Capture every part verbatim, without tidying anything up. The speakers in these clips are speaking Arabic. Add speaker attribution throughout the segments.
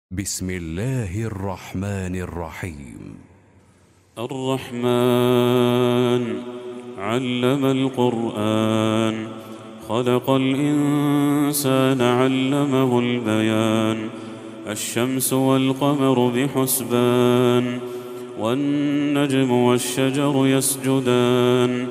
Speaker 1: بسم الله الرحمن الرحيم.
Speaker 2: الرحمن علم القرآن، خلق الإنسان علمه البيان. الشمس والقمر بحسبان، والنجم والشجر يسجدان.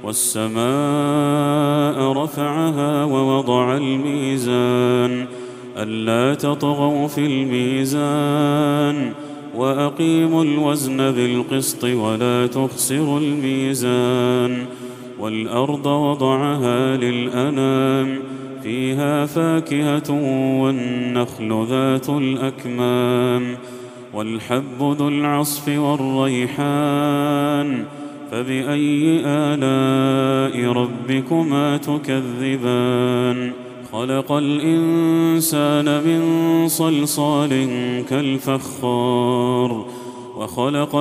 Speaker 2: والسماء رفعها ووضع الميزان، ألا تطغوا في الميزان، وأقيموا الوزن بالقسط ولا تخسروا الميزان. والأرض وضعها للأنام، فيها فاكهة والنخل ذات الأكمام. والحب ذو العصف والريحان، فبأي آلاء ربكما تكذبان؟ خلق الإنسان من صلصال كالفخار، وخلق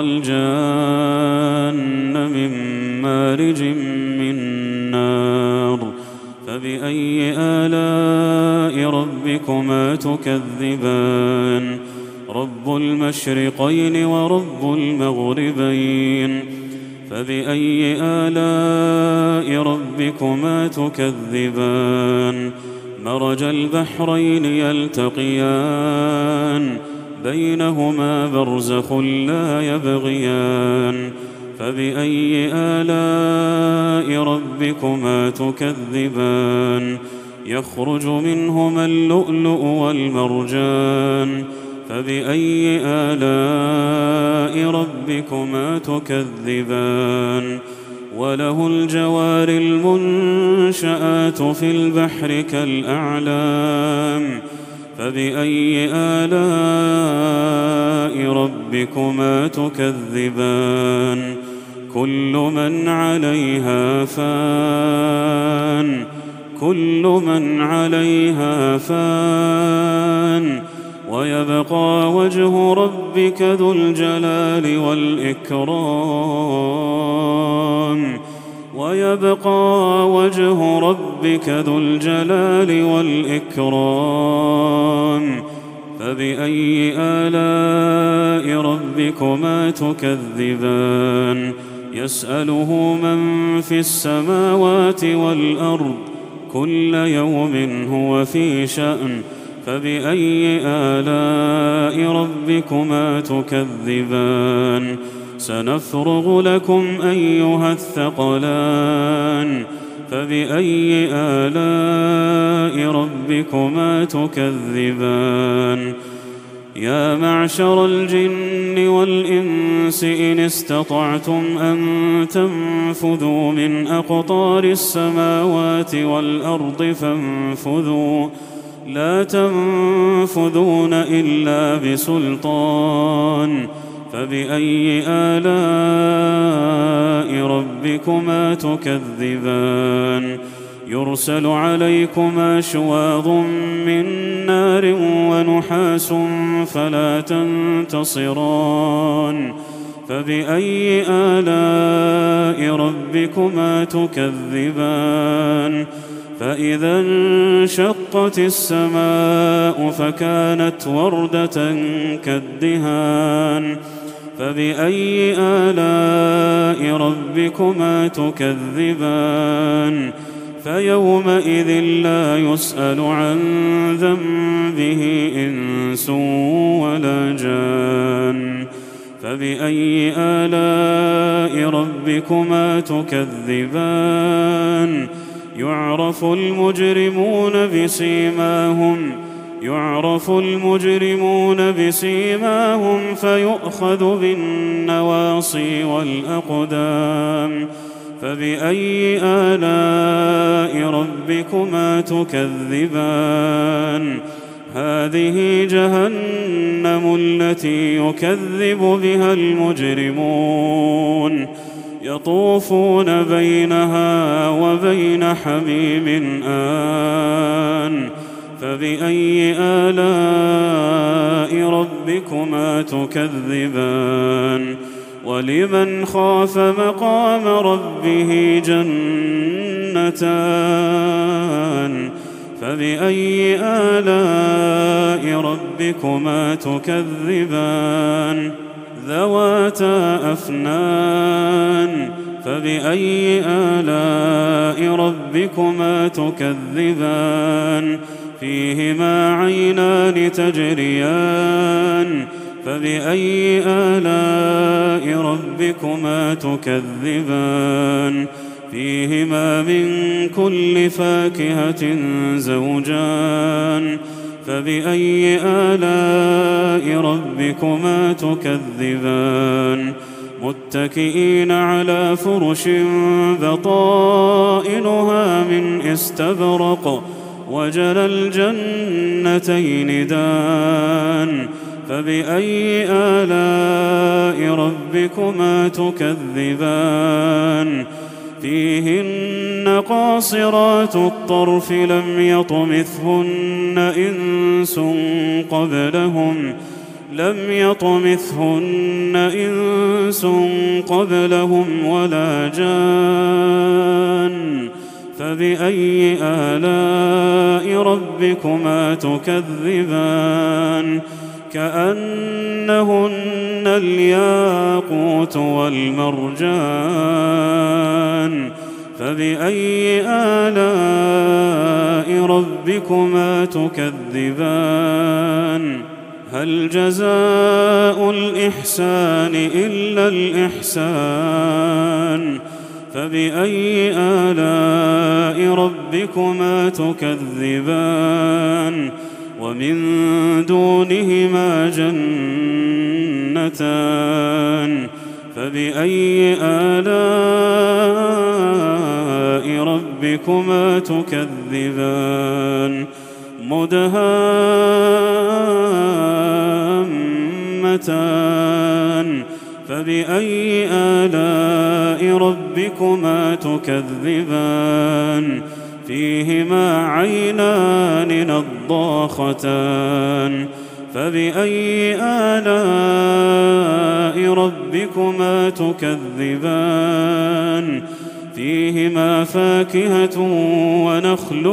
Speaker 2: الجان من مارج من نار. فبأي آلاء ربكما تكذبان؟ رب المشرقين ورب المغربين، فبأي آلاء ربكما تكذبان؟ مرج البحرين يلتقيان، بينهما برزخ لا يبغيان. فبأي آلاء ربكما تكذبان؟ يخرج منهما اللؤلؤ والمرجان، فبأي آلاء ربكما تكذبان؟ وله الجوار المنشآت في البحر كالأعلام، فبأي آلاء ربكما تكذبان؟ كل من عليها فان، كل من عليها فان، ويبقى وجه ربك ذو الجلال والإكرام، ويبقى وجه ربك ذو الجلال والإكرام. فبأي آلاء ربكما تكذبان؟ يسأله من في السماوات والأرض، كل يوم هو في شأن. فبأي آلاء ربكما تكذبان؟ سنفرغ لكم أيها الثقلان، فبأي آلاء ربكما تكذبان؟ يا معشر الجن والإنس إن استطعتم أن تنفذوا من أقطار السماوات والأرض فانفذوا، لا تنفذون إلا بسلطان. فبأي آلاء ربكما تكذبان؟ يرسل عليكما شواظ من نار ونحاس فلا تنتصران. فبأي آلاء ربكما تكذبان؟ فإذا انشقت السماء فكانت وردة كالدهان. فبأي آلاء ربكما تكذبان؟ فيومئذ لا يسأل عن ذنبه إنس ولا جان. فبأي آلاء ربكما تكذبان؟ يعرف المجرمون بسيماهم، يعرف المجرمون بسيماهم فيؤخذ بالنواصي والأقدام. فبأي آلاء ربكما تكذبان؟ هذه جهنم التي يكذب بها المجرمون، يطوفون بينها وبين حميم آن. فبأي آلاء ربكما تكذبان؟ ولمن خاف مقام ربه جنتان، فبأي آلاء ربكما تكذبان ذواتا أفنان فبأي آلاء ربكما تكذبان فيهما عينان تجريان فبأي آلاء ربكما تكذبان فيهما من كل فاكهة زوجان فبأي آلاء ربكما تكذبان متكئين على فرش بطائنها من استبرق وجنى الجنتين دان فبأي آلاء ربكما تكذبان فيهن قاصرات الطرف لم يطمثهن إنس قبلهم لم يطمثهن إنس قبلهم ولا جان فبأي آلاء ربكما تكذبان كأنهن الياقوت والمرجان فبأي آلاء ربكما تكذبان هل جزاء الإحسان إلا الإحسان فبأي آلاء ربكما تكذبان ومن دونهما جنتان فبأي آلاء ربكما تكذبان مدهامتان فبأي آلاء ربكما تكذبان فيهما عينان نضاختان فبأي آلاء ربكما تكذبان فيهما فاكهة ونخل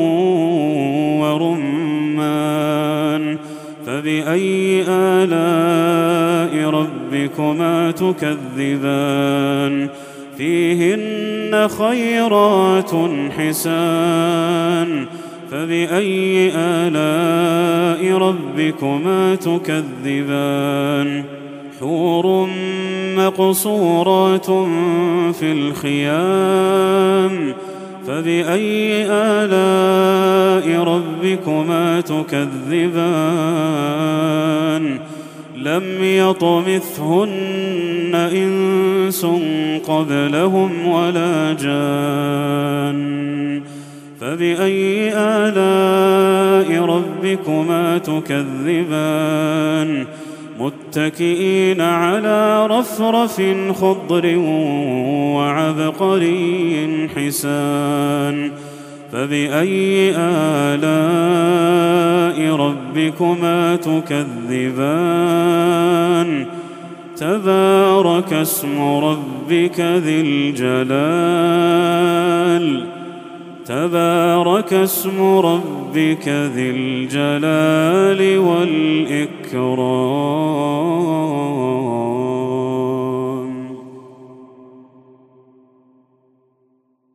Speaker 2: ورمان فبأي آلاء ربكما تكذبان فيهن خيرات حسان فبأي آلاء ربكما تكذبان حور مقصورات في الخيام فبأي آلاء ربكما تكذبان لم يطمثهن إنس قبلهم ولا جان فبأي آلاء ربكما تكذبان متكئين على رفرف خضر وعبقري حسان فبأي آلاء ربكما تكذبان تبارك اسم ربك ذي الجلال تبارك اسم ربك ذي الجلال والإكرام.